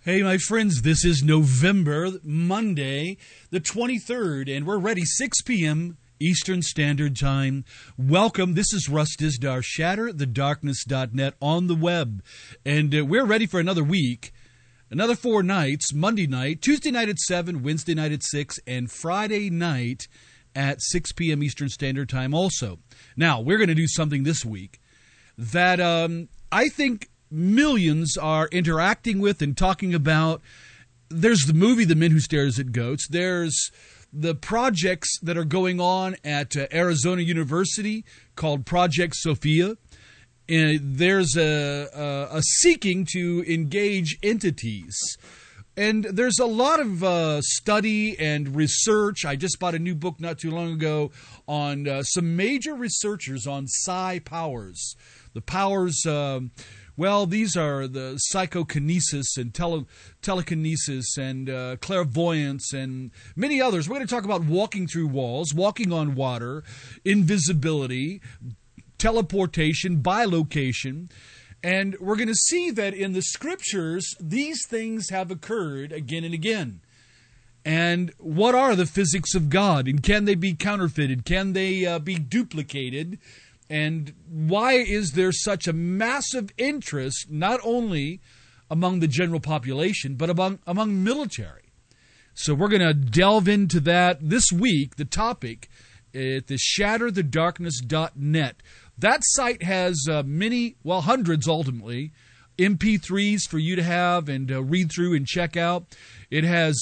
Hey, my friends, this is November, Monday, the 23rd, and we're ready, 6 p.m. Eastern Standard Time. Welcome. This is Russ Dizdar, shatterthedarkness.net on the web, and we're ready for another week, another 4 nights, Monday night, Tuesday night at 7, Wednesday night at 6, and Friday night at 6 p.m. Eastern Standard Time also. Now, we're going to do something this week that I think millions are interacting with and talking about. There's the movie The Men Who Stares at Goats. There's the projects that are going on at Arizona University called Project Sophia. And there's a seeking to engage entities. And there's a lot of study and research. I just bought a new book not too long ago on some major researchers on psi powers. The powers, well, these are the psychokinesis and telekinesis and clairvoyance and many others. We're going to talk about walking through walls, walking on water, invisibility, teleportation, bilocation. And we're going to see that in the Scriptures, these things have occurred again and again. And what are the physics of God? And can they be counterfeited? Can they be duplicated? And why is there such a massive interest, not only among the general population, but among military? So we're going to delve into that this week, the topic at the shatterthedarkness.net. That site has many, well, hundreds ultimately, MP3s for you to have and read through and check out. It has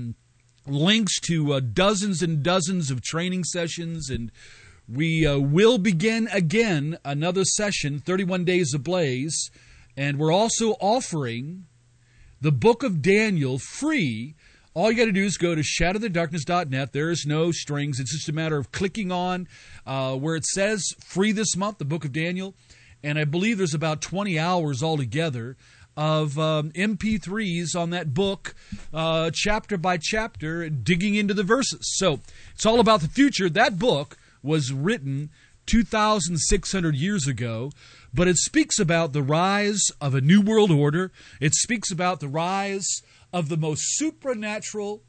links to dozens and dozens of training sessions, and we will begin again another session, 31 Days Ablaze, and we're also offering the Book of Daniel free. All you got to do is go to shatterthedarkness.net. There is no strings. It's just a matter of clicking on where it says free this month, the Book of Daniel, and I believe there's about 20 hours altogether of MP3s on that book, chapter by chapter, digging into the verses. So it's all about the future. That book was written 2,600 years ago, but it speaks about the rise of a new world order. It speaks about the rise of the most supernatural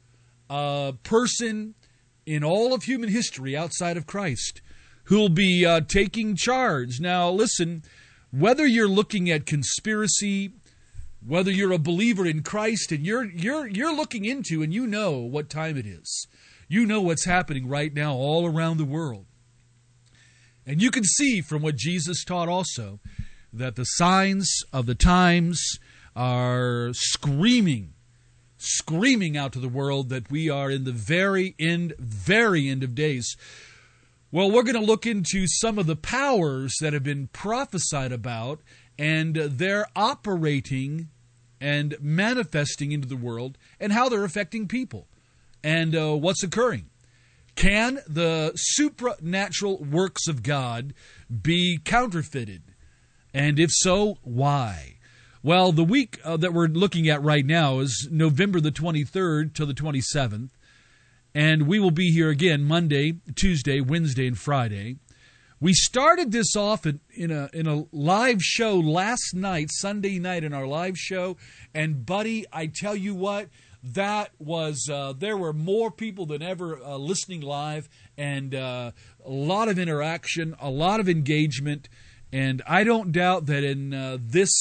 person in all of human history outside of Christ, who'll be taking charge. Now, listen, whether you're looking at conspiracy, whether you're a believer in Christ, and you're looking into, and you know what time it is. You know what's happening right now all around the world. And you can see from what Jesus taught also that the signs of the times are screaming out to the world that we are in the very end of days. Well, we're going to look into some of the powers that have been prophesied about, and they're operating and manifesting into the world, and how they're affecting people, and what's occurring. Can the supernatural works of God be counterfeited? And if so, why? Well, the week that we're looking at right now is November the 23rd to the 27th, and we will be here again Monday, Tuesday, Wednesday, and Friday. We started this off in a live show last night, Sunday night, in our live show, and buddy, I tell you what, that was there were more people than ever listening live, and a lot of interaction, a lot of engagement, and I don't doubt that in this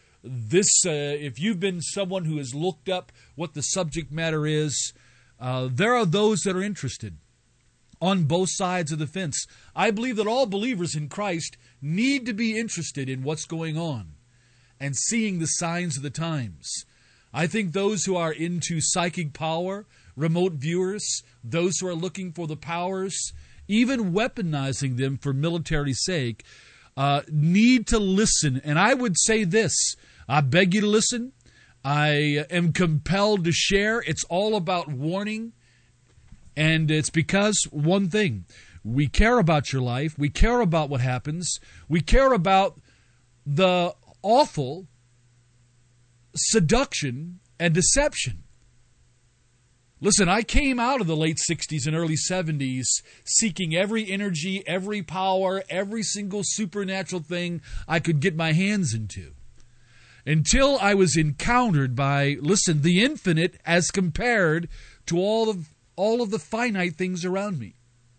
if you've been someone who has looked up what the subject matter is, there are those that are interested on both sides of the fence. I believe that all believers in Christ need to be interested in what's going on and seeing the signs of the times. I think those who are into psychic power, remote viewers, those who are looking for the powers, even weaponizing them for military sake, need to listen. And I would say this, I beg you to listen. I am compelled to share. It's all about warning. And it's because, one thing, we care about your life. We care about what happens. We care about the awful seduction and deception. Listen, I came out of the late 60s and early 70s seeking every energy, every power, every single supernatural thing I could get my hands into. until I was encountered by, listen, the infinite as compared to all of the finite things around me.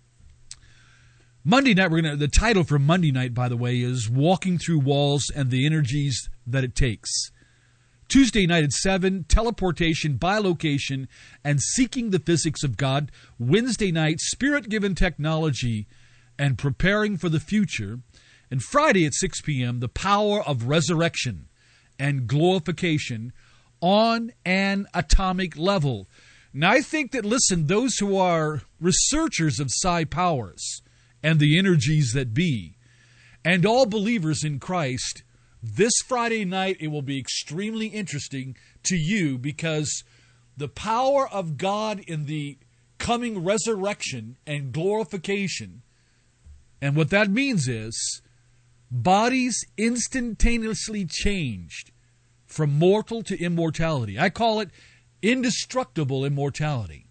Monday night, the title for Monday night, by the way, is Walking Through Walls and the Energies That It Takes. Tuesday night at 7, Teleportation, Bilocation, and Seeking the Physics of God. Wednesday night, Spirit-Given Technology and Preparing for the Future. And Friday at 6 p.m., The Power of Resurrection and Glorification on an Atomic Level. Now, I think that, listen, those who are researchers of psi powers and the energies that be, and all believers in Christ, this Friday night it will be extremely interesting to you, because the power of God in the coming resurrection and glorification, and what that means is bodies instantaneously changed from mortal to immortality. I call it indestructible immortality.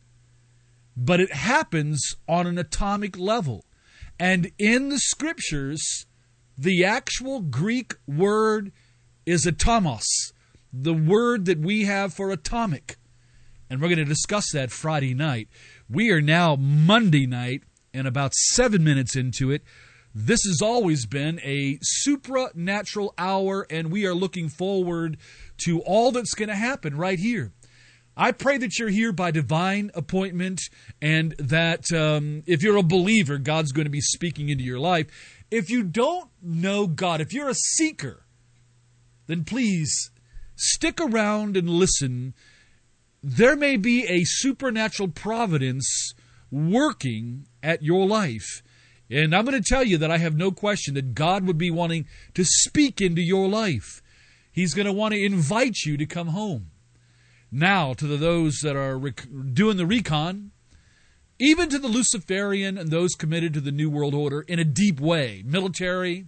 But it happens on an atomic level. And in the Scriptures, the actual Greek word is atomos, the word that we have for atomic. And we're going to discuss that Friday night. We are now Monday night and about 7 minutes into it. This has always been a supernatural hour, and we are looking forward to all that's going to happen right here. I pray that you're here by divine appointment, and that if you're a believer, God's going to be speaking into your life. If you don't know God, if you're a seeker, then please stick around and listen. There may be a supernatural providence working at your life. And I'm going to tell you that I have no question that God would be wanting to speak into your life. He's going to want to invite you to come home. Now, to those that are doing the recon, even to the Luciferian and those committed to the New World Order in a deep way, military,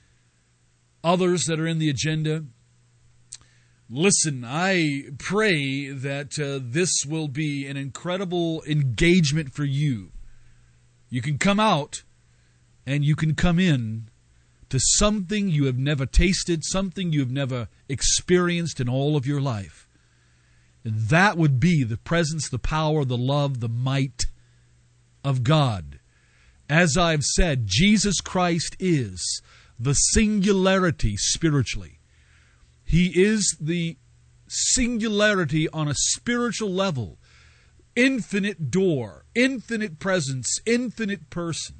others that are in the agenda, listen, I pray that this will be an incredible engagement for you. You can come out and you can come in to something you have never tasted, something you have never experienced in all of your life. And that would be the presence, the power, the love, the might of God. As I've said, Jesus Christ is the singularity spiritually. He is the singularity on a spiritual level. Infinite door, infinite presence, infinite person.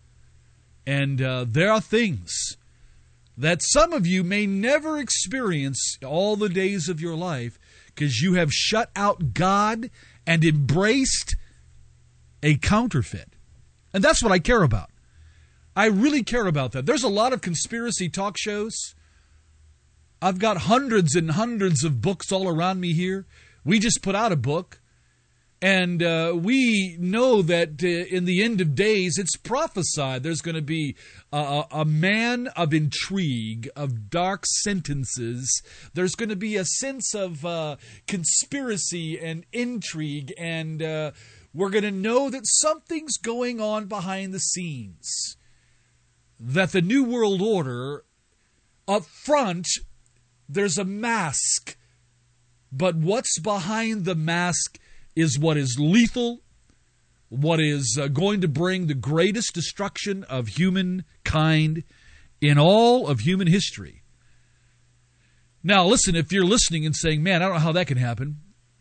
And there are things that some of you may never experience all the days of your life, because you have shut out God and embraced a counterfeit. And that's what I care about. I really care about that. There's a lot of conspiracy talk shows. I've got hundreds and hundreds of books all around me here. We just put out a book. And we know that in the end of days, it's prophesied there's going to be a man of intrigue, of dark sentences. There's going to be a sense of conspiracy and intrigue, and we're going to know that something's going on behind the scenes. That the New World Order, up front, there's a mask, but what's behind the mask is what is lethal, what is going to bring the greatest destruction of humankind in all of human history. Now, listen, if you're listening and saying, man, I don't know how that can happen,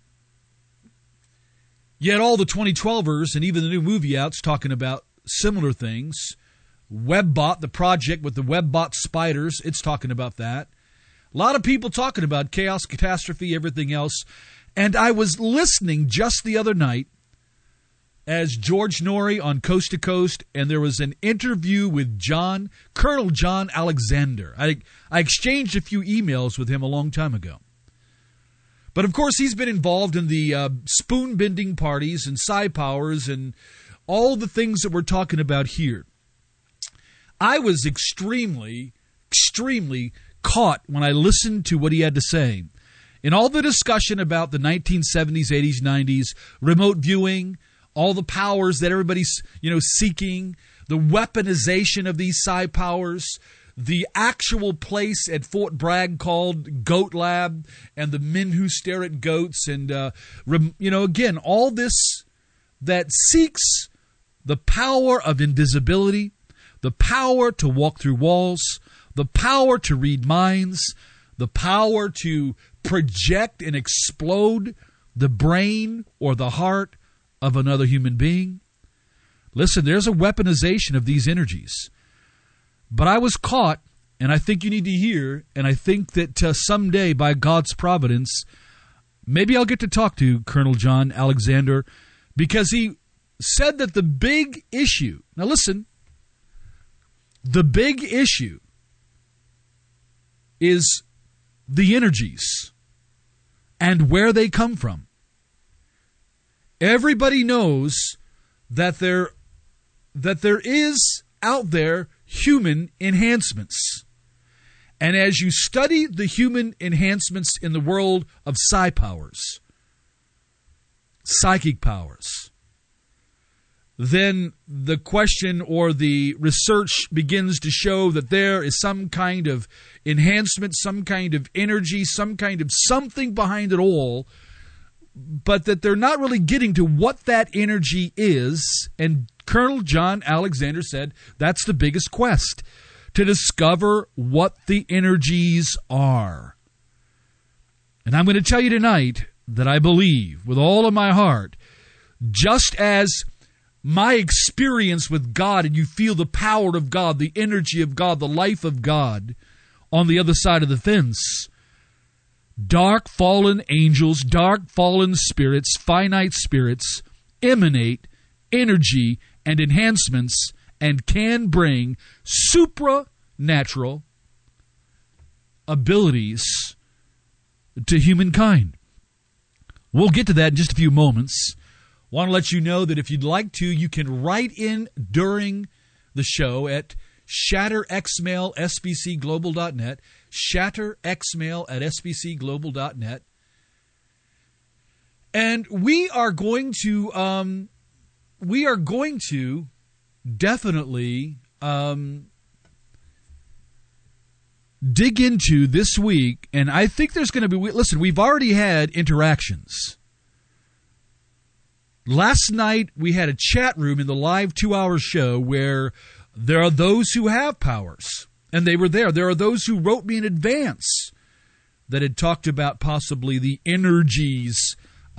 yet all the 2012ers and even the new movie out's talking about similar things. Webbot, the project with the Webbot spiders, it's talking about that. A lot of people talking about chaos, catastrophe, everything else. And I was listening just the other night as George Noory on Coast to Coast, and there was an interview with Colonel John Alexander. I exchanged a few emails with him a long time ago. But of course, he's been involved in the spoon-bending parties and psi powers and all the things that we're talking about here. I was extremely caught when I listened to what he had to say. In all the discussion about the 1970s, 80s, 90s, remote viewing, all the powers that everybody's, seeking, the weaponization of these psi powers, the actual place at Fort Bragg called Goat Lab, and the men who stare at goats, and again, all this that seeks the power of invisibility, the power to walk through walls, the power to read minds, the power to project and explode the brain or the heart of another human being. Listen, there's a weaponization of these energies. But I was caught, and I think you need to hear, and I think that someday, by God's providence, maybe I'll get to talk to Colonel John Alexander, because he said that the big issue, now listen, the big issue is the energies and where they come from. Everybody knows that there is out there human enhancements. And as you study the human enhancements in the world of psi powers, psychic powers, then the question or the research begins to show that there is some kind of enhancement, some kind of energy, some kind of something behind it all, but that they're not really getting to what that energy is. And Colonel John Alexander said that's the biggest quest, to discover what the energies are. And I'm going to tell you tonight that I believe with all of my heart, just as my experience with God, and you feel the power of God, the energy of God, the life of God on the other side of the fence, dark fallen angels, dark fallen spirits, finite spirits emanate energy and enhancements and can bring supernatural abilities to humankind. We'll get to that in just a few moments. Want to let you know that if you'd like to, you can write in during the show at shatterxmail@sbcglobal.net, shatterxmail@sbcglobal.net. And we are going to definitely dig into this week, and I think there's going to be, listen, we've already had interactions. Last night, we had a chat room in the live 2-hour show where there are those who have powers, and they were there. There are those who wrote me in advance that had talked about possibly the energies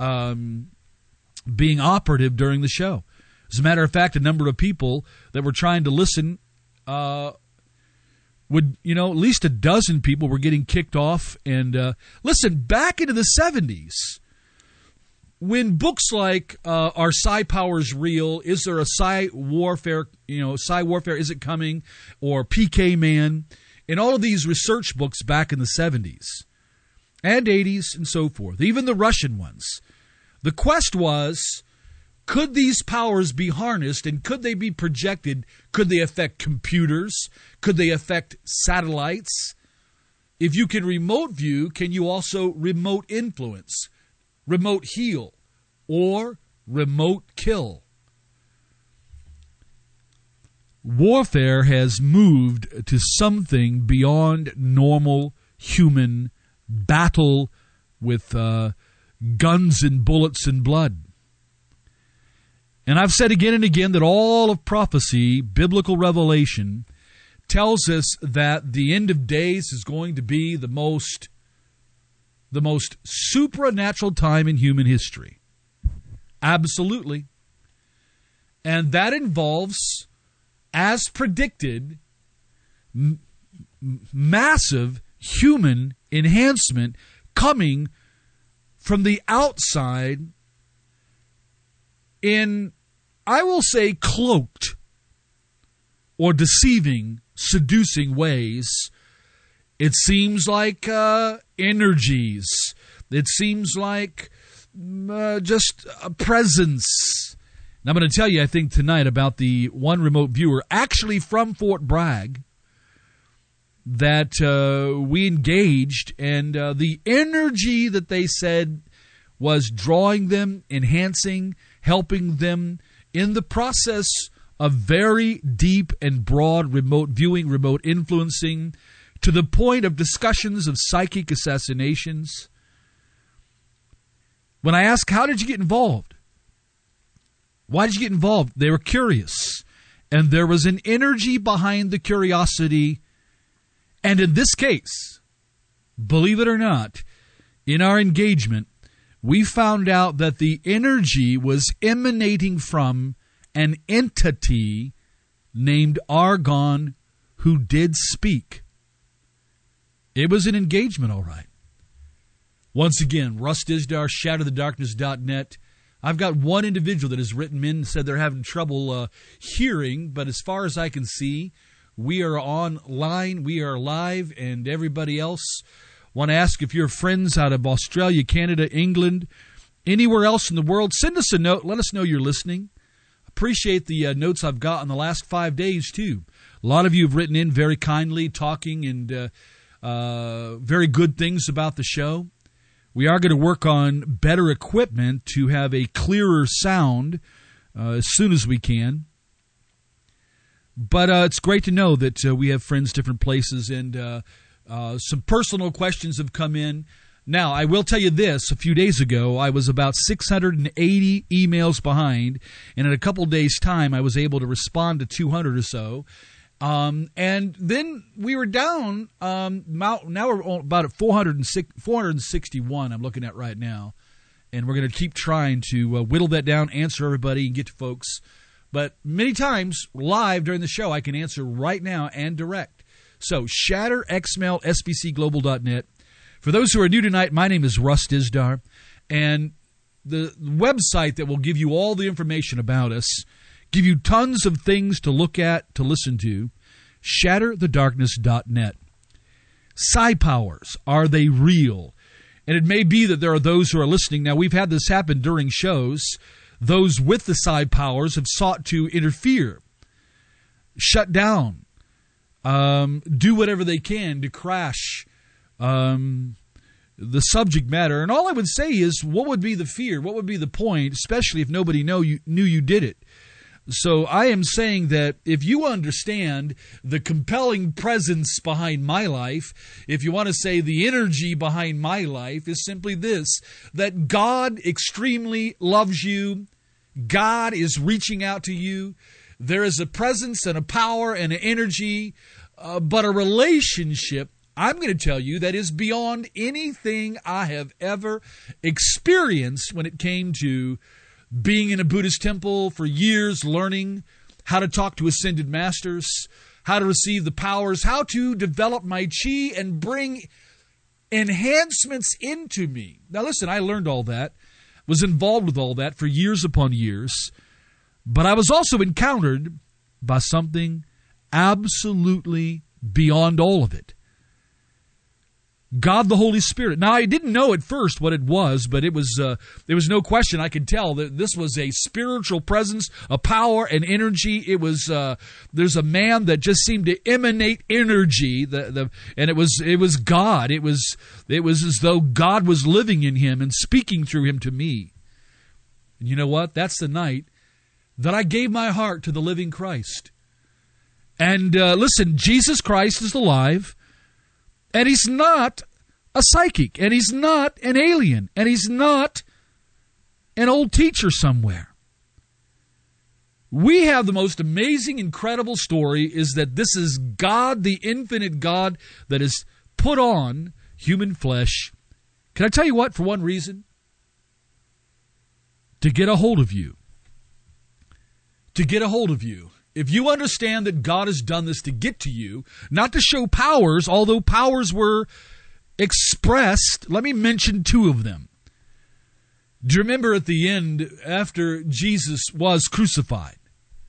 being operative during the show. As a matter of fact, a number of people that were trying to listen at least a dozen people were getting kicked off. And listen, back into the 70s, when books like Are Psi Powers Real? Is There a Psi Warfare? Psi Warfare, Is It Coming? Or PK Man, and all of these research books back in the 70s and 80s and so forth, even the Russian ones. The quest was, could these powers be harnessed, and could they be projected? Could they affect computers? Could they affect satellites? If you can remote view, can you also remote influence, remote heal, or remote kill? Warfare has moved to something beyond normal human battle with guns and bullets and blood. And I've said again and again that all of prophecy, biblical revelation, tells us that the end of days is going to be the most supernatural time in human history. Absolutely. And that involves, as predicted, massive human enhancement coming from the outside in, I will say, cloaked or deceiving, seducing ways. It seems like energies. It seems like just a presence. And I'm going to tell you, I think, tonight about the one remote viewer, actually from Fort Bragg, that we engaged, and the energy that they said was drawing them, enhancing, helping them in the process a very deep and broad remote viewing, remote influencing, to the point of discussions of psychic assassinations. When I asked, how did you get involved? Why did you get involved? They were curious. And there was an energy behind the curiosity. And in this case, believe it or not, in our engagement, we found out that the energy was emanating from an entity named Argon who did speak. It was an engagement, all right. Once again, Russ Dizdar, shatterthedarkness.net. I've got one individual that has written in and said they're having trouble hearing, but as far as I can see, we are online, we are live, and everybody else. Want to ask if you're friends out of Australia, Canada, England, anywhere else in the world, send us a note. Let us know you're listening. Appreciate the notes I've got in the last 5 days, too. A lot of you have written in very kindly, talking and very good things about the show. We are going to work on better equipment to have a clearer sound as soon as we can. But it's great to know that we have friends different places, and some personal questions have come in. Now, I will tell you this. A few days ago, I was about 680 emails behind, and in a couple days' time, I was able to respond to 200 or so. And then we were down. Now we're about at 461 I'm looking at right now. And we're going to keep trying to whittle that down, answer everybody, and get to folks. But many times, live during the show, I can answer right now and direct. So, shatterxmail.sbcglobal.net. For those who are new tonight, my name is Russ Dizdar, and the website that will give you all the information about us, give you tons of things to look at, to listen to, shatterthedarkness.net. Psi powers, are they real? And it may be that there are those who are listening. Now, we've had this happen during shows. Those with the psi powers have sought to interfere, shut down, do whatever they can to crash the subject matter. And all I would say is, what would be the fear? What would be the point, especially if nobody knew you did it? So I am saying that if you understand the compelling presence behind my life, if you want to say the energy behind my life, is simply this, that God extremely loves you. God is reaching out to you. There is a presence and a power and an energy, but a relationship, I'm going to tell you, that is beyond anything I have ever experienced when it came to being in a Buddhist temple for years, learning how to talk to ascended masters, how to receive the powers, how to develop my chi and bring enhancements into me. Now listen, I learned all that, was involved with all that for years upon years, but I was also encountered by something absolutely beyond all of it. God the Holy Spirit. Now, I didn't know at first what it was, but it was there was no question I could tell that this was a spiritual presence, a power, an energy. It was there's a man that just seemed to emanate energy, and it was God. It was as though God was living in him and speaking through him to me. And you know what? That's the night that I gave my heart to the living Christ. And listen, Jesus Christ is alive. And he's not a psychic, and he's not an alien, and he's not an old teacher somewhere. We have the most amazing, incredible story is that this is God, the infinite God, that has put on human flesh. Can I tell you what, for one reason? To get a hold of you. To get a hold of you. If you understand that God has done this to get to you, not to show powers, although powers were expressed, let me mention two of them. Do you remember at the end, after Jesus was crucified,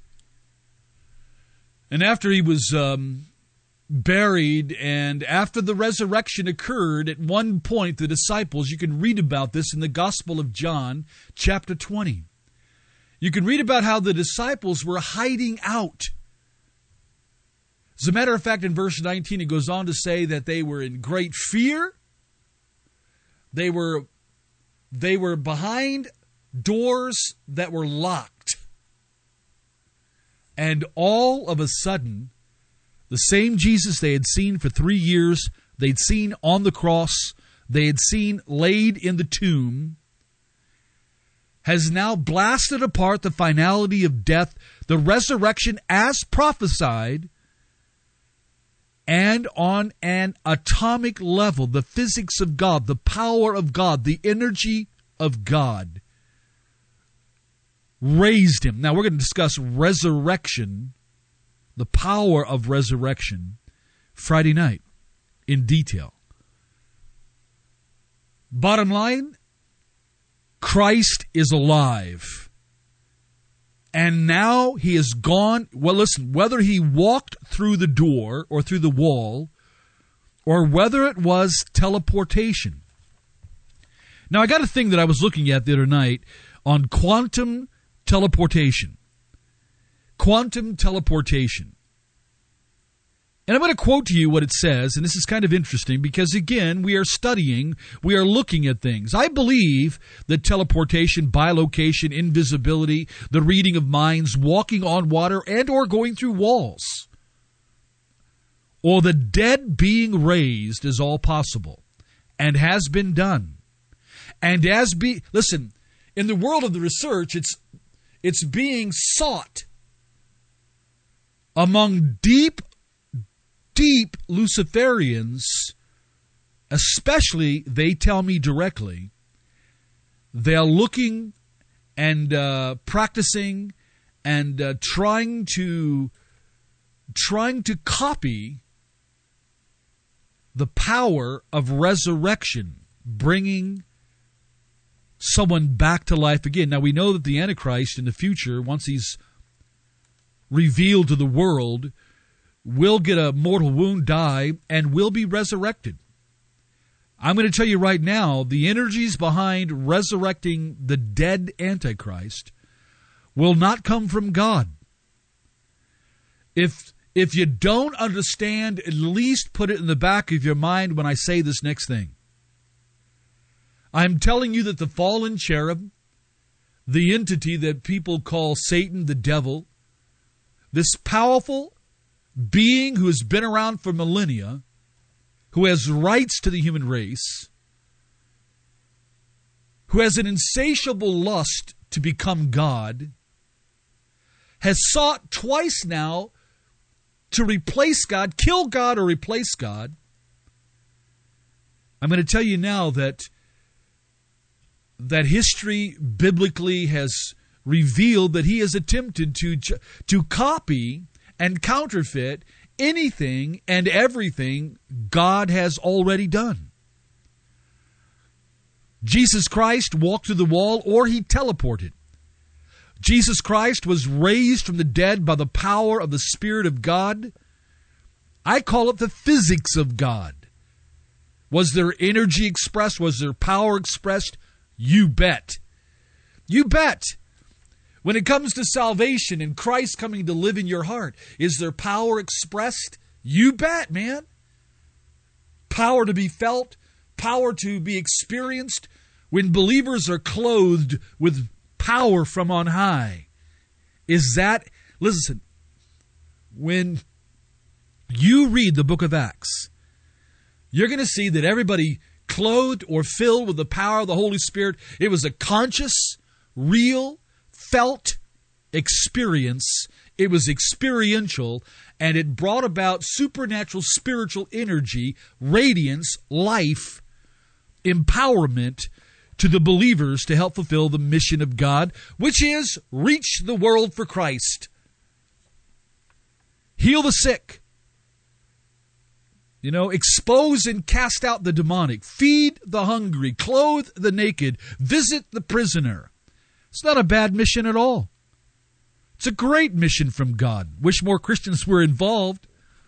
and after he was buried, and after the resurrection occurred, at one point the disciples, you can read about this in the Gospel of John, chapter 20. You can read about how the disciples were hiding out. As a matter of fact, in verse 19, it goes on to say that they were in great fear. They were behind doors that were locked. And all of a sudden, the same Jesus they had seen for 3 years, they'd seen on the cross, they had seen laid in the tomb, has now blasted apart the finality of death, the resurrection as prophesied, and on an atomic level, the physics of God, the power of God, the energy of God raised him. Now we're going to discuss resurrection, the power of resurrection, Friday night in detail. Bottom line, Christ is alive. And now he is gone. Well, listen, whether he walked through the door or through the wall, or whether it was teleportation. Now, I got a thing that I was looking at the other night on quantum teleportation. Quantum teleportation. And I'm going to quote to you what it says, and this is kind of interesting because, again, we are studying, we are looking at things. I believe that teleportation, bilocation, invisibility, the reading of minds, walking on water, and or going through walls, or the dead being raised is all possible and has been done. And listen, in the world of the research, it's being sought among deep Luciferians, especially, they tell me directly, they're looking and practicing and trying to copy the power of resurrection, bringing someone back to life again. Now, we know that the Antichrist in the future, once he's revealed to the world, will get a mortal wound, die, and will be resurrected. I'm going to tell you right now, the energies behind resurrecting the dead Antichrist will not come from God. If you don't understand, at least put it in the back of your mind when I say this next thing. I'm telling you that the fallen cherub, the entity that people call Satan, the devil, this powerful being who has been around for millennia, who has rights to the human race, who has an insatiable lust to become God, has sought twice now to replace God, kill God or replace God. I'm going to tell you now that history biblically has revealed that he has attempted to copy and counterfeit anything and everything God has already done. Jesus Christ walked through the wall, or he teleported. Jesus Christ was raised from the dead by the power of the Spirit of God. I call it the physics of God. Was there energy expressed? Was there power expressed? You bet. You bet. When it comes to salvation and Christ coming to live in your heart, is there power expressed? You bet, man. Power to be felt, power to be experienced when believers are clothed with power from on high. Listen, when you read the book of Acts, you're going to see that everybody clothed or filled with the power of the Holy Spirit, it was a conscious, real, felt experience. It was experiential, and it brought about supernatural spiritual energy, radiance, life, empowerment to the believers to help fulfill the mission of God, which is reach the world for Christ. Heal the sick. Expose and cast out the demonic. Feed the hungry. Clothe the naked. Visit the prisoner. It's not a bad mission at all. It's a great mission from God. Wish more Christians were involved.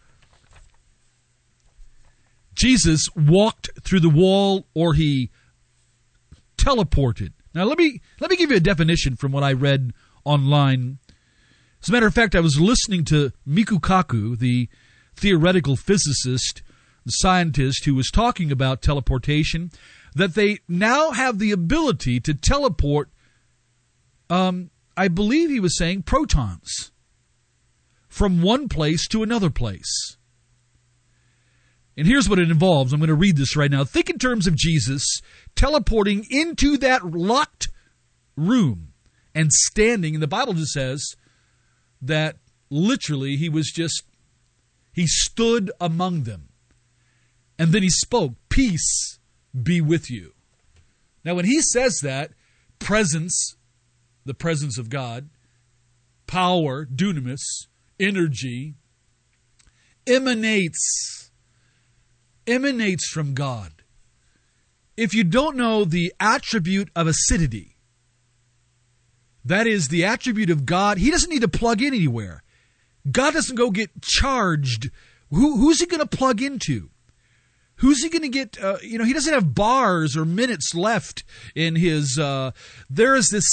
Jesus walked through the wall, or he teleported. Now let me give you a definition from what I read online. As a matter of fact, I was listening to Michio Kaku, the theoretical physicist, the scientist who was talking about teleportation, that they now have the ability to teleport, I believe he was saying protons. from one place to another place. And here's what it involves. I'm going to read this right now. Think in terms of Jesus teleporting into that locked room and standing. And the Bible just says that literally he stood among them. And then he spoke, "Peace be with you." Now when he says that, presence, the presence of God, power, dunamis, energy, emanates from God. If you don't know the attribute of acidity, that is the attribute of God, he doesn't need to plug in anywhere. God doesn't go get charged. Who's he going to plug into? Who's he going to get, he doesn't have bars or minutes left in his, there is this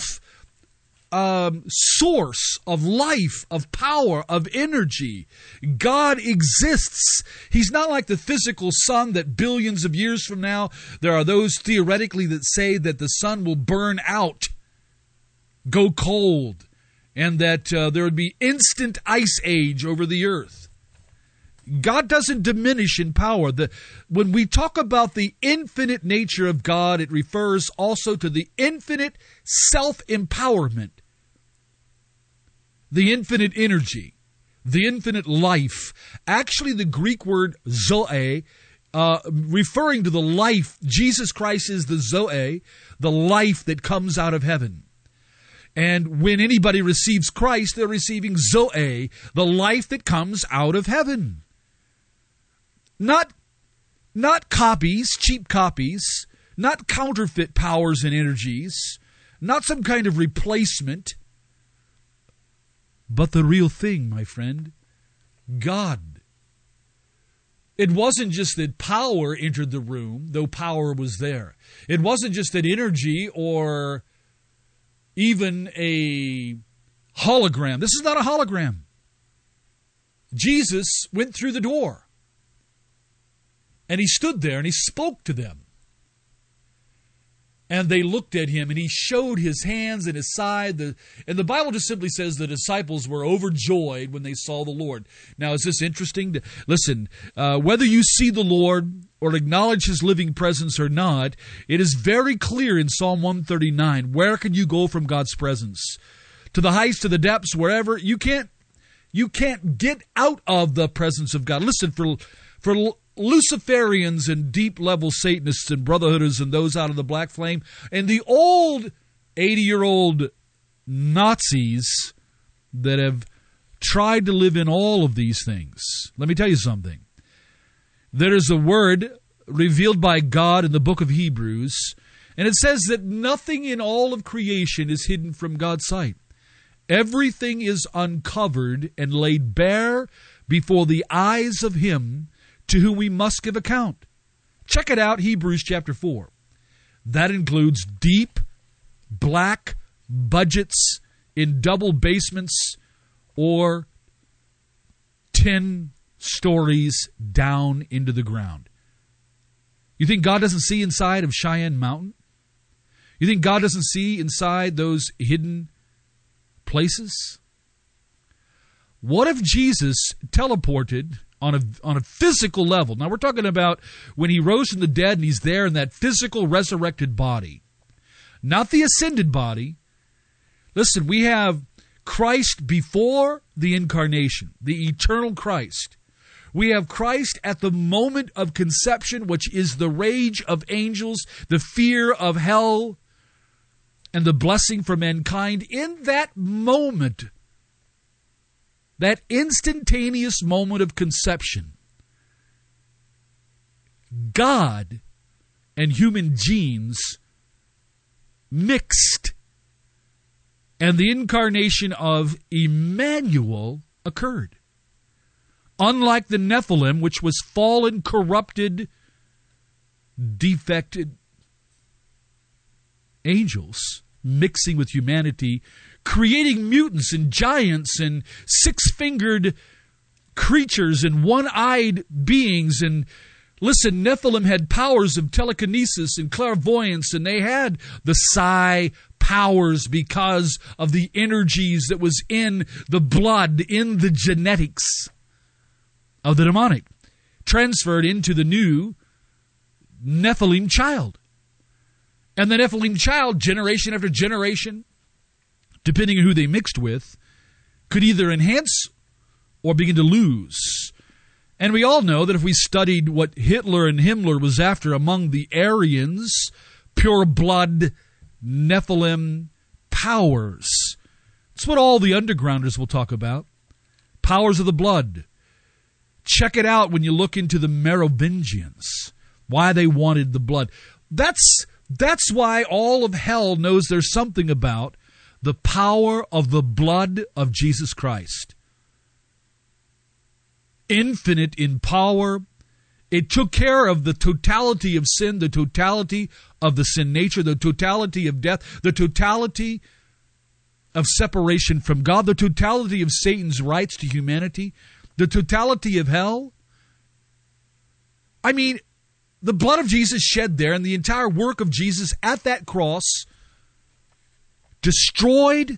source of life, of power, of energy. God exists. He's not like the physical sun that billions of years from now, there are those theoretically that say that the sun will burn out, go cold, and that there would be instant ice age over the earth. God doesn't diminish in power. When we talk about the infinite nature of God, it refers also to the infinite self-empowerment, the infinite energy, the infinite life. Actually, the Greek word zoe, referring to the life, Jesus Christ is the zoe, the life that comes out of heaven. And when anybody receives Christ, they're receiving zoe, the life that comes out of heaven. Not copies, cheap copies, not counterfeit powers and energies, not some kind of replacement, but the real thing, my friend, God. It wasn't just that power entered the room, though power was there. It wasn't just that energy or even a hologram. This is not a hologram. Jesus went through the door. And he stood there and he spoke to them. And they looked at him and he showed his hands and his side. And the Bible just simply says the disciples were overjoyed when they saw the Lord. Now, is this interesting? Listen, whether you see the Lord or acknowledge his living presence or not, it is very clear in Psalm 139. Where can you go from God's presence? To the heights, to the depths, wherever. You can't get out of the presence of God. Listen, for Luciferians and deep-level Satanists and Brotherhooders and those out of the black flame, and the old 80-year-old Nazis that have tried to live in all of these things. Let me tell you something. There is a word revealed by God in the book of Hebrews, and it says that nothing in all of creation is hidden from God's sight. Everything is uncovered and laid bare before the eyes of him to whom we must give account. Check it out, Hebrews chapter 4. That includes deep, black budgets in double basements or 10 stories down into the ground. You think God doesn't see inside of Cheyenne Mountain? You think God doesn't see inside those hidden places? What if Jesus teleported on a physical level? Now we're talking about when he rose from the dead and he's there in that physical resurrected body. Not the ascended body. Listen, we have Christ before the incarnation, the eternal Christ. We have Christ at the moment of conception, which is the rage of angels, the fear of hell, and the blessing for mankind. In that moment, that instantaneous moment of conception, God and human genes mixed, and the incarnation of Emmanuel occurred. Unlike the Nephilim, which was fallen, corrupted, defected angels mixing with humanity, creating mutants and giants and six-fingered creatures and one-eyed beings. And listen, Nephilim had powers of telekinesis and clairvoyance, and they had the psi powers because of the energies that was in the blood, in the genetics of the demonic, transferred into the new Nephilim child. And the Nephilim child, generation after generation, depending on who they mixed with, could either enhance or begin to lose. And we all know that if we studied what Hitler and Himmler was after among the Aryans, pure blood, Nephilim powers. It's what all the undergrounders will talk about. Powers of the blood. Check it out when you look into the Merovingians, why they wanted the blood. That's why all of hell knows there's something about the power of the blood of Jesus Christ. Infinite in power. It took care of the totality of sin, the totality of the sin nature, the totality of death, the totality of separation from God, the totality of Satan's rights to humanity, the totality of hell. I mean, the blood of Jesus shed there and the entire work of Jesus at that cross destroyed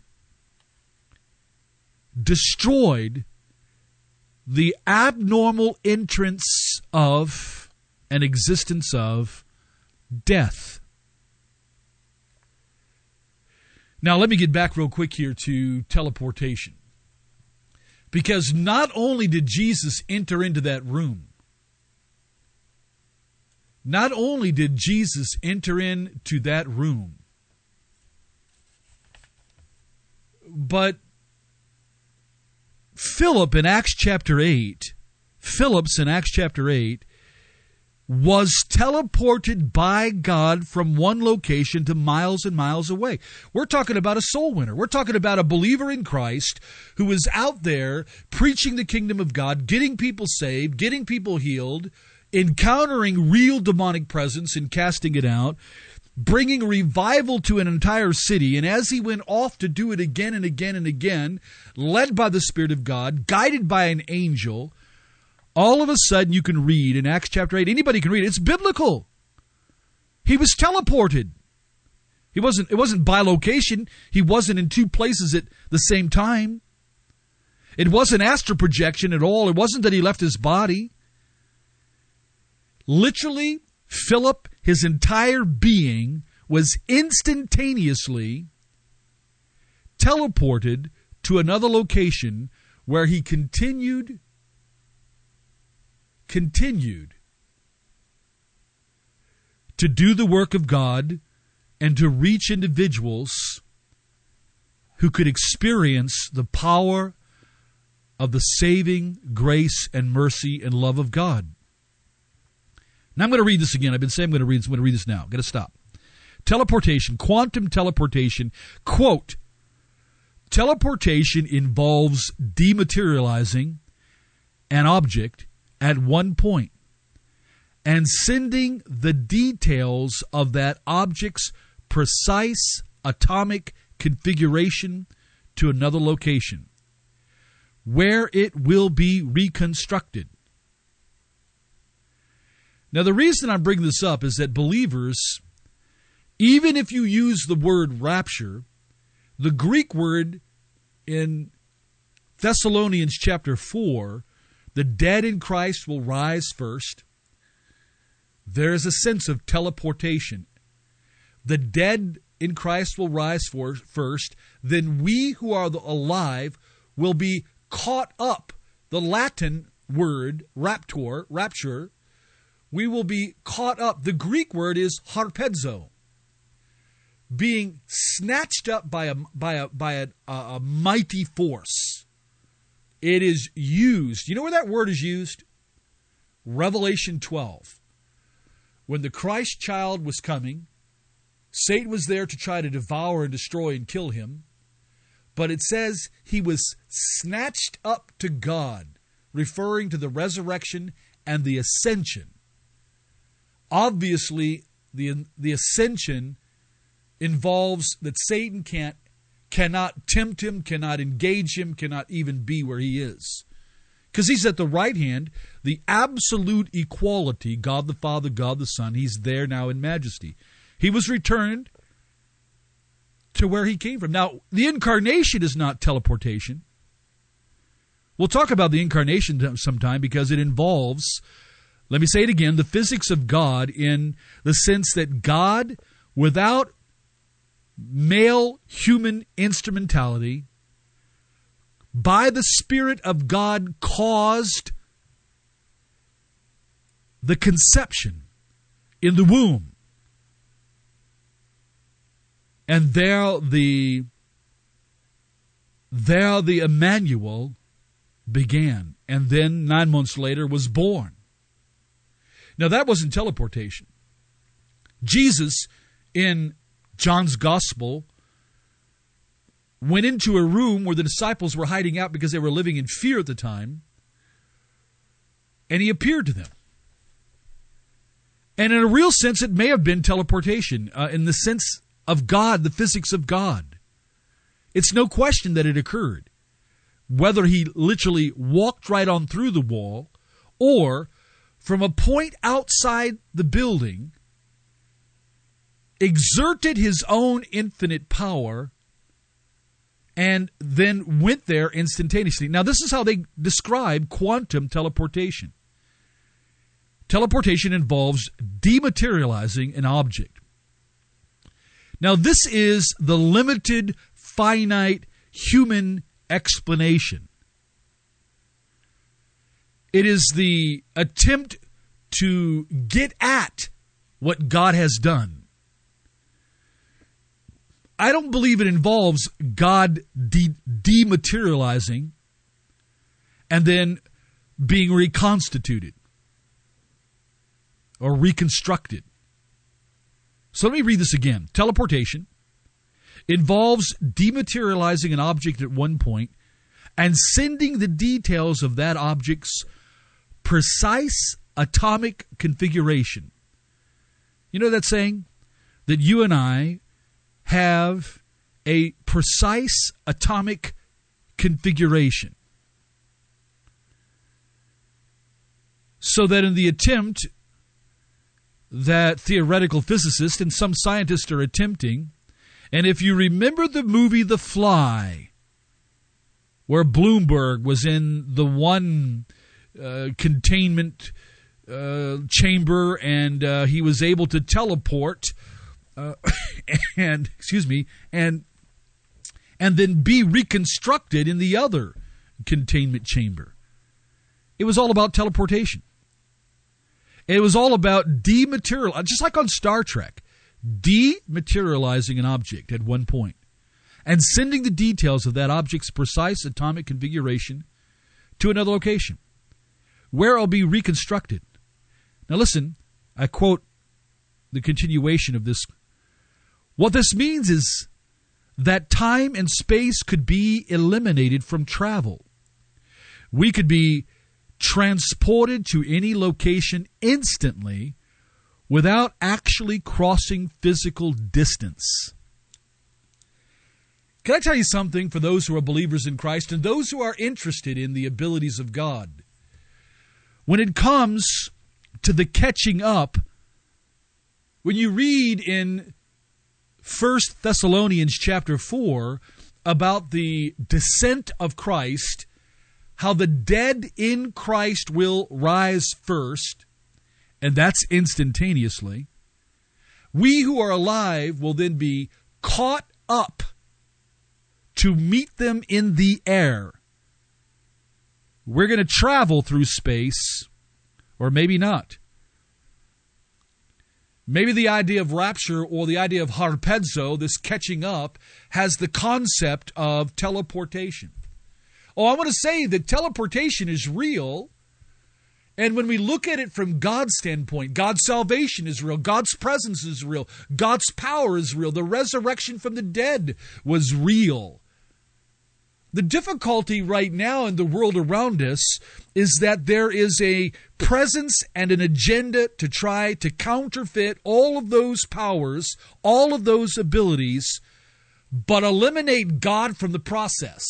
the abnormal entrance of and existence of death. Now, let me get back real quick here to teleportation. Because not only did Jesus enter into that room, but Philip in Acts chapter 8 was teleported by God from one location to miles and miles away. We're talking about a soul winner. We're talking about a believer in Christ who is out there preaching the kingdom of God, getting people saved, getting people healed, encountering real demonic presence and casting it out, bringing revival to an entire city. And as he went off to do it again and again and again, led by the Spirit of God, guided by an angel, all of a sudden you can read in Acts chapter 8, anybody can read it, it's biblical. He was teleported. It wasn't by location. He wasn't in two places at the same time. It wasn't astral projection at all. It wasn't that he left his body. Literally, Philip, his entire being, was instantaneously teleported to another location where he continued to do the work of God and to reach individuals who could experience the power of the saving grace and mercy and love of God. Now I'm going to read this again. I've been saying I'm going to read this now. I'm going to stop. Teleportation, quantum teleportation. Quote, teleportation involves dematerializing an object at one point and sending the details of that object's precise atomic configuration to another location where it will be reconstructed. Now, the reason I'm bringing this up is that believers, even if you use the word rapture, the Greek word in Thessalonians chapter 4, the dead in Christ will rise first. There is a sense of teleportation. The dead in Christ will rise first. Then we who are alive will be caught up. The Latin word, rapture, we will be caught up. The Greek word is harpazo, being snatched up by a mighty force. It is used. You know where that word is used? Revelation 12. When the Christ child was coming, Satan was there to try to devour and destroy and kill him. But it says he was snatched up to God, referring to the resurrection and the ascension. Obviously, the ascension involves that Satan cannot tempt him, cannot engage him, cannot even be where he is. Because he's at the right hand, the absolute equality, God the Father, God the Son, he's there now in majesty. He was returned to where he came from. Now, the incarnation is not teleportation. We'll talk about the incarnation sometime because it involves, let me say it again, the physics of God in the sense that God, without male human instrumentality, by the Spirit of God caused the conception in the womb. And there the Emmanuel began, and then 9 months later was born. Now that wasn't teleportation. Jesus, in John's Gospel, went into a room where the disciples were hiding out because they were living in fear at the time, and he appeared to them. And in a real sense, it may have been teleportation, in the sense of God, the physics of God. It's no question that it occurred. Whether he literally walked right on through the wall, or from a point outside the building, exerted his own infinite power, and then went there instantaneously. Now, this is how they describe quantum teleportation. Teleportation involves dematerializing an object. Now, this is the limited, finite, human explanation. It is the attempt to get at what God has done. I don't believe it involves God dematerializing and then being reconstituted or reconstructed. So let me read this again. Teleportation involves dematerializing an object at one point and sending the details of that object's precise atomic configuration. You know that saying? That you and I have a precise atomic configuration. So that in the attempt that theoretical physicists and some scientists are attempting, and if you remember the movie The Fly, where Bloomberg was in the one containment chamber and he was able to teleport and then be reconstructed in the other containment chamber. It was all about teleportation. It was all about dematerializing, just like on Star Trek, dematerializing an object at one point and sending the details of that object's precise atomic configuration to another location, where it'll be reconstructed. Now listen, I quote the continuation of this. What this means is that time and space could be eliminated from travel. We could be transported to any location instantly without actually crossing physical distance. Can I tell you something for those who are believers in Christ and those who are interested in the abilities of God? When it comes to the catching up, when you read in 1 Thessalonians chapter 4 about the descent of Christ, how the dead in Christ will rise first, and that's instantaneously, we who are alive will then be caught up to meet them in the air. We're going to travel through space, or maybe not. Maybe the idea of rapture or the idea of harpazo, this catching up, has the concept of teleportation. Oh, I want to say that teleportation is real, and when we look at it from God's standpoint, God's salvation is real, God's presence is real, God's power is real, the resurrection from the dead was real. The difficulty right now in the world around us is that there is a presence and an agenda to try to counterfeit all of those powers, all of those abilities, but eliminate God from the process.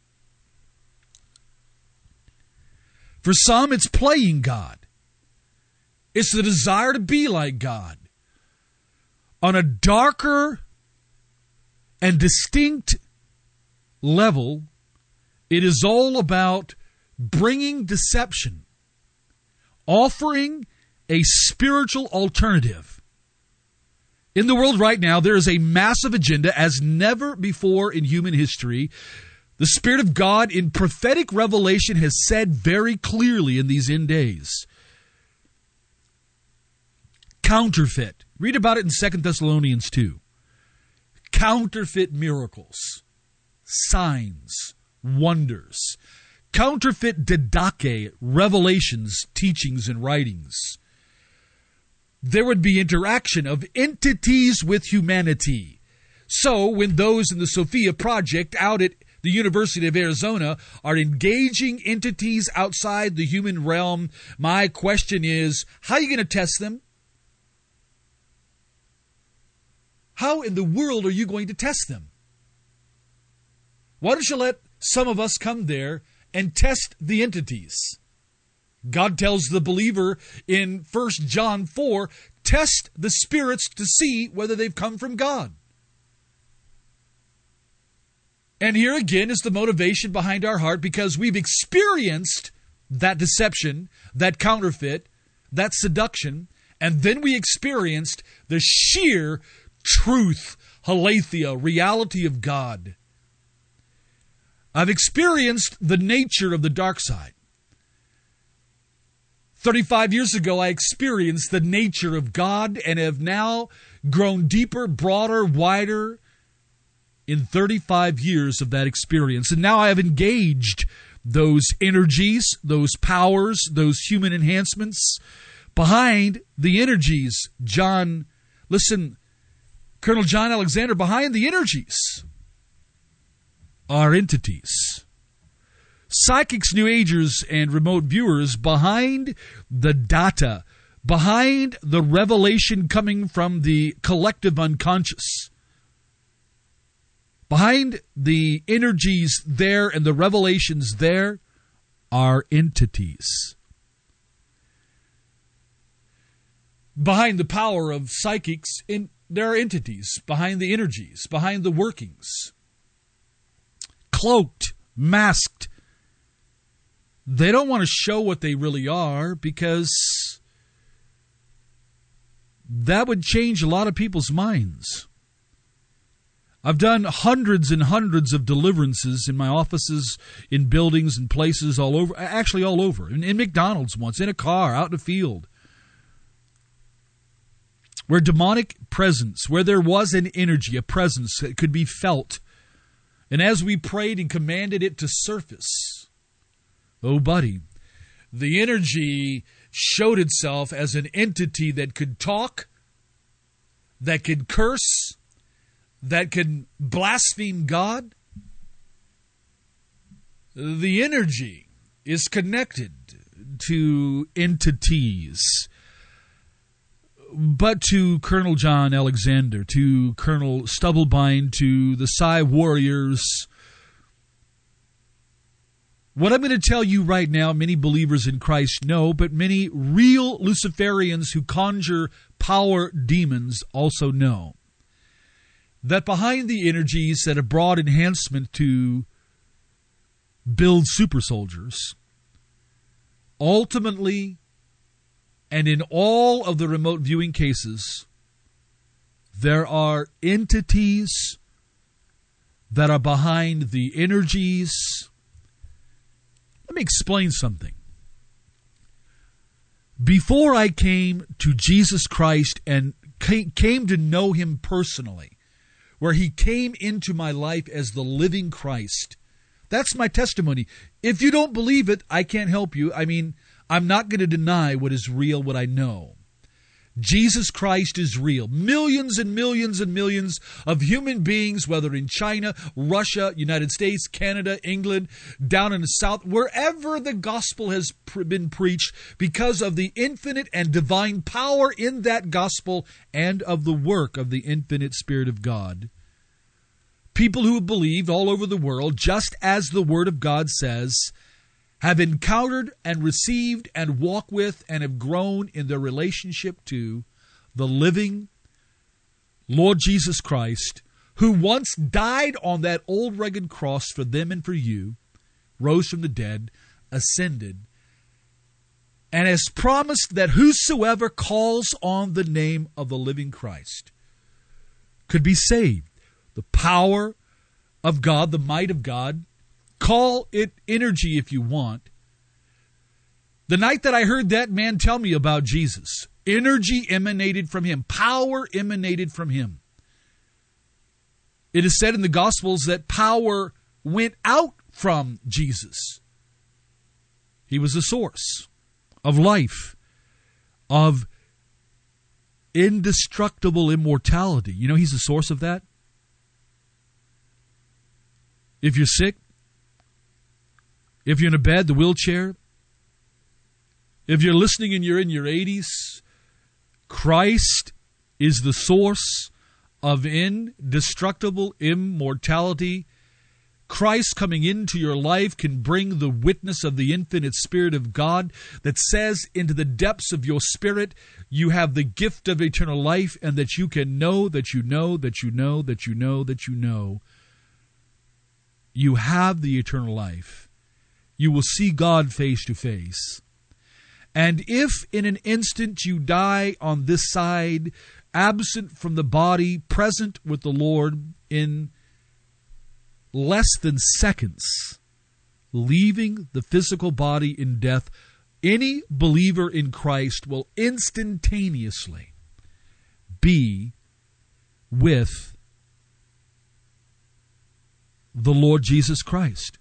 For some, it's playing God. It's the desire to be like God. On a darker and distinct level, it is all about bringing deception, offering a spiritual alternative. In the world right now, there is a massive agenda as never before in human history. The Spirit of God in prophetic revelation has said very clearly in these end days. Counterfeit. Read about it in 2 Thessalonians 2. Counterfeit miracles, signs, wonders. Counterfeit didache, revelations, teachings, and writings. There would be interaction of entities with humanity. So when those in the Sophia Project out at the University of Arizona are engaging entities outside the human realm, my question is, how are you going to test them? How in the world are you going to test them? Why don't you let some of us come there and test the entities? God tells the believer in 1 John 4, test the spirits to see whether they've come from God. And here again is the motivation behind our heart, because we've experienced that deception, that counterfeit, that seduction, and then we experienced the sheer truth, aletheia, reality of God. I've experienced the nature of the dark side. 35 years ago, I experienced the nature of God and have now grown deeper, broader, wider in 35 years of that experience. And now I have engaged those energies, those powers, those human enhancements. Behind the energies, Colonel John Alexander, behind the energies are entities. Psychics, New Agers, and remote viewers, behind the data, behind the revelation coming from the collective unconscious, behind the energies there and the revelations there are entities. Behind the power of psychics, there are entities. Behind the energies, behind the workings. Cloaked, masked. They don't want to show what they really are, because that would change a lot of people's minds. I've done hundreds and hundreds of deliverances in my offices, in buildings and places all over, actually all over. In McDonald's once, in a car, out in a field. Where demonic presence, where there was an energy, a presence that could be felt. And as we prayed and commanded it to surface, oh buddy, the energy showed itself as an entity that could talk, that could curse, that could blaspheme God. The energy is connected to entities. But to Colonel John Alexander, to Colonel Stubblebine, to the Psy Warriors, what I'm going to tell you right now, many believers in Christ know, but many real Luciferians who conjure power demons also know, that behind the energies that have brought enhancement to build super soldiers, ultimately, and in all of the remote viewing cases, there are entities that are behind the energies. Let me explain something. Before I came to Jesus Christ and came to know Him personally, where He came into my life as the living Christ, that's my testimony. If you don't believe it, I can't help you. I'm not going to deny what is real, what I know. Jesus Christ is real. Millions and millions and millions of human beings, whether in China, Russia, United States, Canada, England, down in the South, wherever the gospel has been preached, because of the infinite and divine power in that gospel and of the work of the infinite Spirit of God. People who have believed all over the world, just as the Word of God says, have encountered and received and walked with and have grown in their relationship to the living Lord Jesus Christ, who once died on that old rugged cross for them and for you, rose from the dead, ascended, and has promised that whosoever calls on the name of the living Christ could be saved. The power of God, the might of God, call it energy if you want. The night that I heard that man tell me about Jesus, energy emanated from him, power emanated from him. It is said in the Gospels that power went out from Jesus. He was the source of life, of indestructible immortality. You know, he's the source of that. If you're sick, if you're in a bed, the wheelchair, if you're listening and you're in your 80s, Christ is the source of indestructible immortality. Christ coming into your life can bring the witness of the infinite Spirit of God that says into the depths of your spirit, you have the gift of eternal life, and that you can know that you know that you know that you know that you know. You have the eternal life. You will see God face to face. And if in an instant you die on this side, absent from the body, present with the Lord in less than seconds, leaving the physical body in death, any believer in Christ will instantaneously be with the Lord Jesus Christ.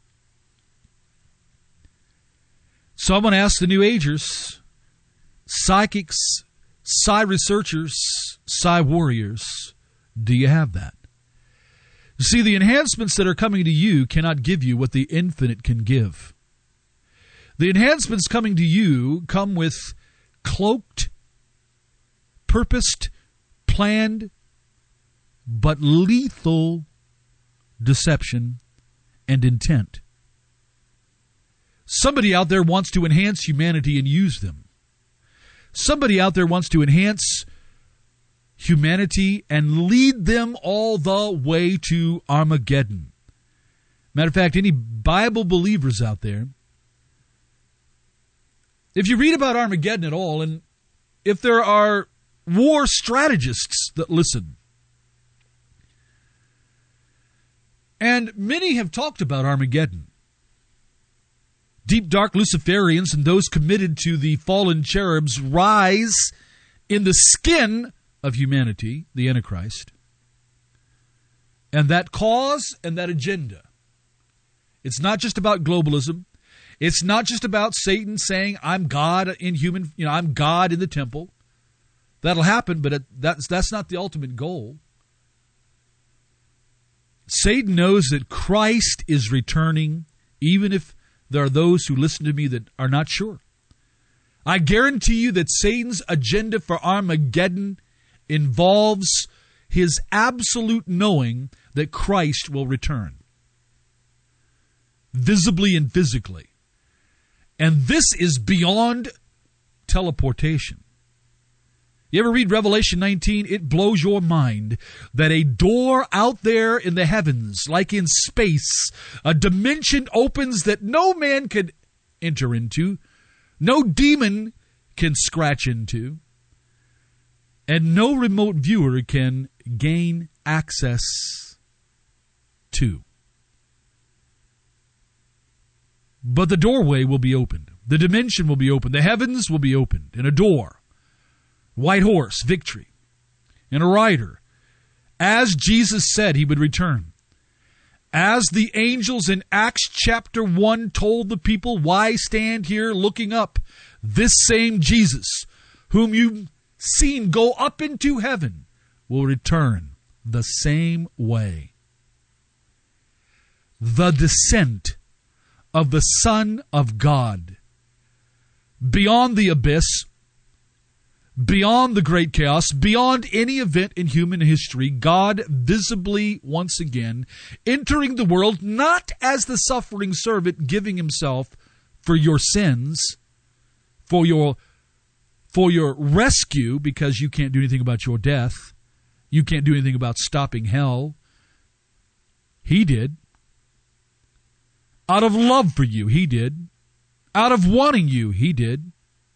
Someone asked the New Agers, psychics, psi researchers, psi warriors, do you have that? You see, the enhancements that are coming to you cannot give you what the infinite can give. The enhancements coming to you come with cloaked, purposed, planned, but lethal deception and intent. Somebody out there wants to enhance humanity and use them. Somebody out there wants to enhance humanity and lead them all the way to Armageddon. Matter of fact, any Bible believers out there, if you read about Armageddon at all, and if there are war strategists that listen, and many have talked about Armageddon, deep, dark Luciferians and those committed to the fallen cherubs rise in the skin of humanity, the Antichrist, and that cause and that agenda. It's not just about globalism. It's not just about Satan saying, I'm God in human, I'm God in the temple. That'll happen, but that's not the ultimate goal. Satan knows that Christ is returning, even if there are those who listen to me that are not sure. I guarantee you that Satan's agenda for Armageddon involves his absolute knowing that Christ will return, visibly and physically. And this is beyond teleportation. You ever read Revelation 19? It blows your mind that a door out there in the heavens, like in space, a dimension opens that no man could enter into, no demon can scratch into, and no remote viewer can gain access to. But the doorway will be opened. The dimension will be opened. The heavens will be opened. And a door, white horse, victory, and a rider. As Jesus said he would return. As the angels in Acts chapter 1 told the people, why stand here looking up? This same Jesus, whom you've seen go up into heaven, will return the same way. The descent of the Son of God, beyond the abyss, beyond the great chaos, beyond any event in human history, God visibly, once again, entering the world, not as the suffering servant giving himself for your sins, for your rescue, because you can't do anything about your death. You can't do anything about stopping hell. He did. Out of love for you, he did. Out of wanting you, he did.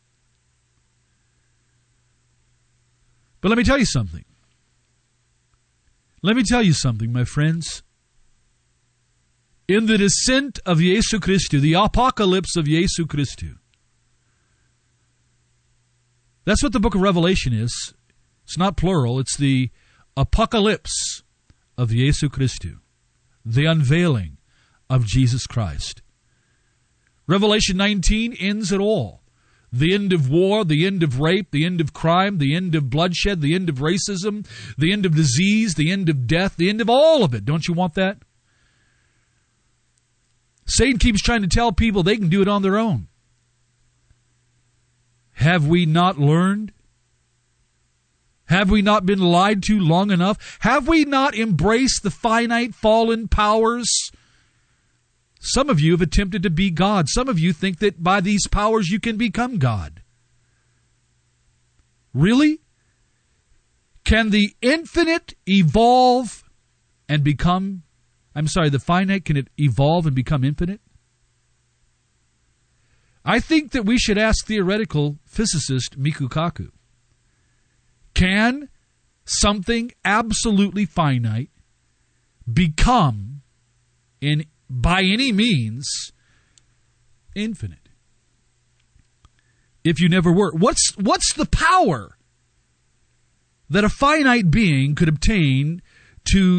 But let me tell you something. Let me tell you something, my friends. In the descent of Jesu Christu, the apocalypse of Jesu Christu, that's what the book of Revelation is. It's not plural. It's the apocalypse of Jesu Christu, the unveiling of Jesus Christ. Revelation 19 ends it all. The end of war, the end of rape, the end of crime, the end of bloodshed, the end of racism, the end of disease, the end of death, the end of all of it. Don't you want that? Satan keeps trying to tell people they can do it on their own. Have we not learned? Have we not been lied to long enough? Have we not embraced the finite fallen powers? Some of you have attempted to be God. Some of you think that by these powers you can become God. Really? Can the infinite evolve and become, the finite, can it evolve and become infinite? I think that we should ask theoretical physicist Michio Kaku, can something absolutely finite become, by any means, infinite? If you never were. What's the power that a finite being could obtain to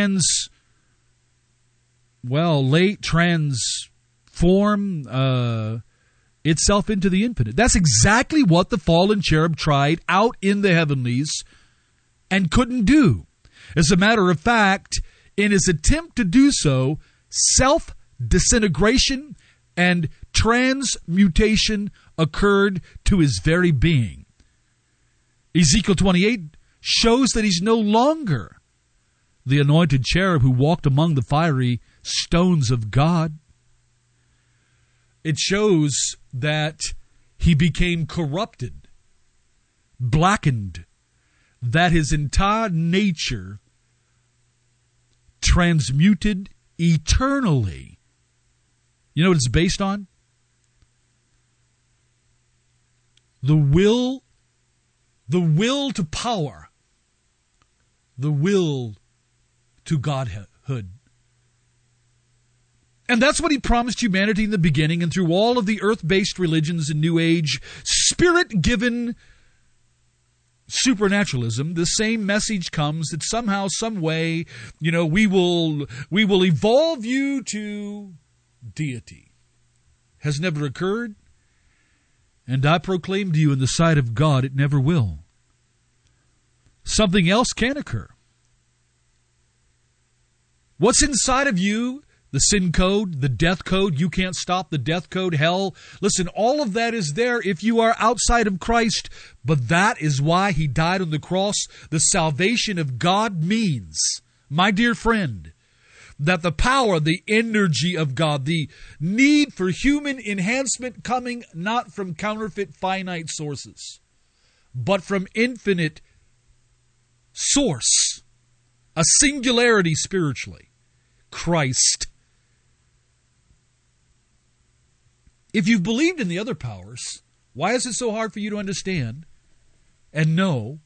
transform itself into the infinite? That's exactly what the fallen cherub tried out in the heavenlies and couldn't do. As a matter of fact, in his attempt to do so, self-disintegration and transmutation occurred to his very being. Ezekiel 28 shows that he's no longer the anointed cherub who walked among the fiery stones of God. It shows that he became corrupted, blackened, that his entire nature transmuted eternally. You know what it's based on? The will to power, the will to Godhood. And that's what he promised humanity in the beginning, and through all of the earth-based religions and New Age, spirit-given supernaturalism, the same message comes that somehow, some way, we will evolve you to deity. Has never occurred, and I proclaim to you in the sight of God, it never will. Something else can occur. What's inside of you? The sin code, the death code, you can't stop the death code, hell. Listen, all of that is there if you are outside of Christ, but that is why he died on the cross. The salvation of God means, my dear friend, that the power, the energy of God, the need for human enhancement coming not from counterfeit finite sources, but from infinite source, a singularity spiritually, Christ. If you've believed in the other powers, why is it so hard for you to understand and know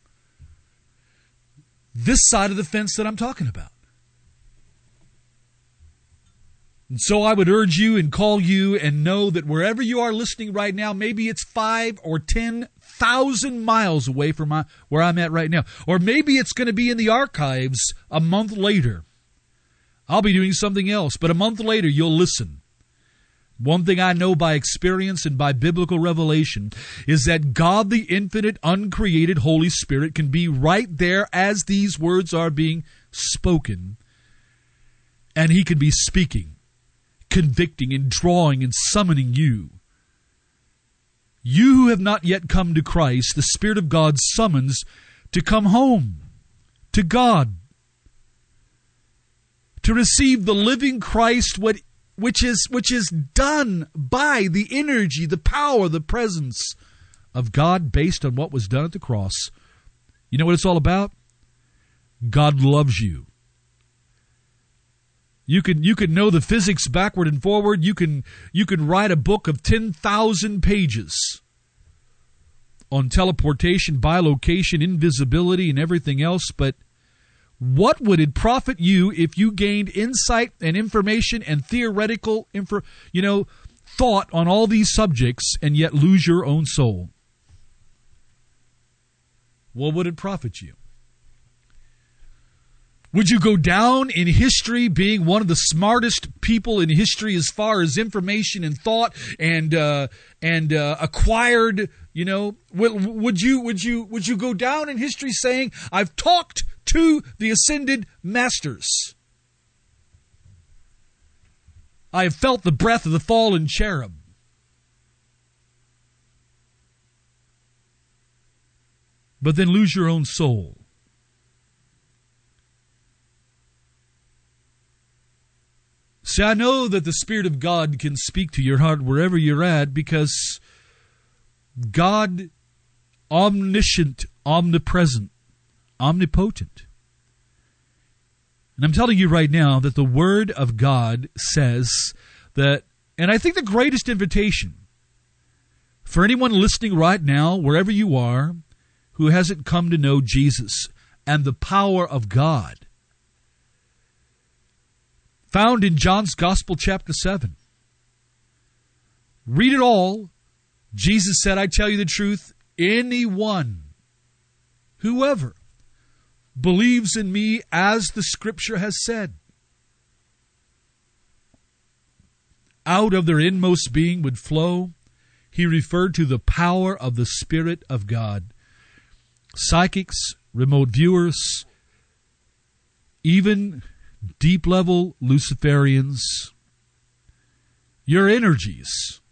this side of the fence that I'm talking about? And so I would urge you and call you and know that wherever you are listening right now, maybe it's 5 or 10,000 miles away from where I'm at right now. Or maybe it's going to be in the archives a month later. I'll be doing something else, but a month later you'll listen. One thing I know by experience and by biblical revelation is that God, the infinite, uncreated Holy Spirit, can be right there as these words are being spoken, and he can be speaking, convicting and drawing and summoning you. You who have not yet come to Christ, the Spirit of God summons to come home to God, to receive the living Christ, which is done by the energy, the power, the presence of God based on what was done at the cross. You know what it's all about? God loves you. You can know the physics backward and forward. You can write a book of 10,000 pages on teleportation, bilocation, invisibility, and everything else, but what would it profit you if you gained insight and information and theoretical thought on all these subjects and yet lose your own soul? What would it profit you? Would you go down in history being one of the smartest people in history as far as information and thought and acquired? Would you go down in history saying, "I've talked to the ascended masters. I have felt the breath of the fallen cherub"? But then lose your own soul. See, I know that the Spirit of God can speak to your heart wherever you're at, because God, omniscient, omnipresent, omnipotent. And I'm telling you right now that the Word of God says that, and I think the greatest invitation for anyone listening right now, wherever you are, who hasn't come to know Jesus and the power of God, found in John's Gospel, chapter 7. Read it all. Jesus said, "I tell you the truth, anyone, whoever, believes in me, as the Scripture has said, out of their inmost being would flow." He referred to the power of the Spirit of God. Psychics, remote viewers, even deep-level Luciferians, your energies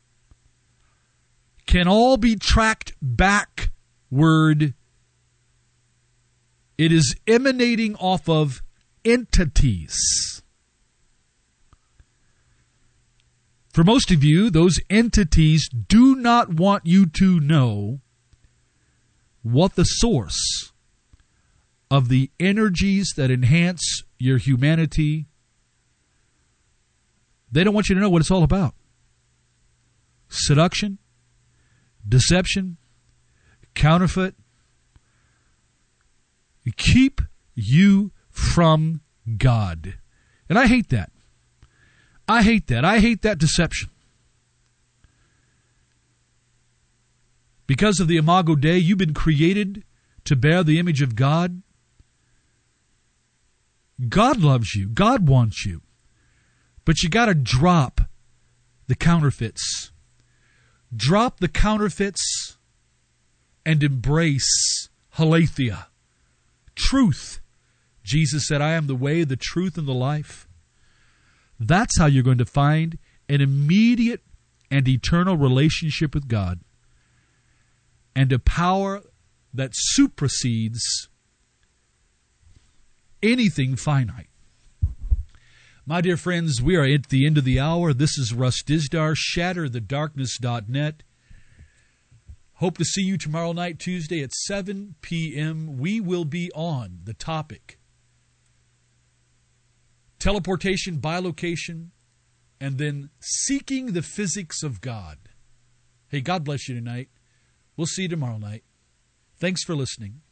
can all be tracked backward. It is emanating off of entities. For most of you, those entities do not want you to know what the source of the energies that enhance your humanity. They don't want you to know what it's all about. Seduction, deception, counterfeit. Keep you from God. And I hate that. I hate that. I hate that deception. Because of the Imago Dei, you've been created to bear the image of God. God loves you. God wants you. But you got to drop the counterfeits. Drop the counterfeits and embrace Aletheia, truth. Jesus said, "I am the way, the truth, and the life." That's how you're going to find an immediate and eternal relationship with God, and a power that supersedes anything finite. My dear friends, we are at the end of the hour. This is Russ Dizdar, shatterthedarkness.net. Hope to see you tomorrow night, Tuesday at 7 p.m. We will be on the topic teleportation, bilocation, and then seeking the physics of God. Hey, God bless you tonight. We'll see you tomorrow night. Thanks for listening.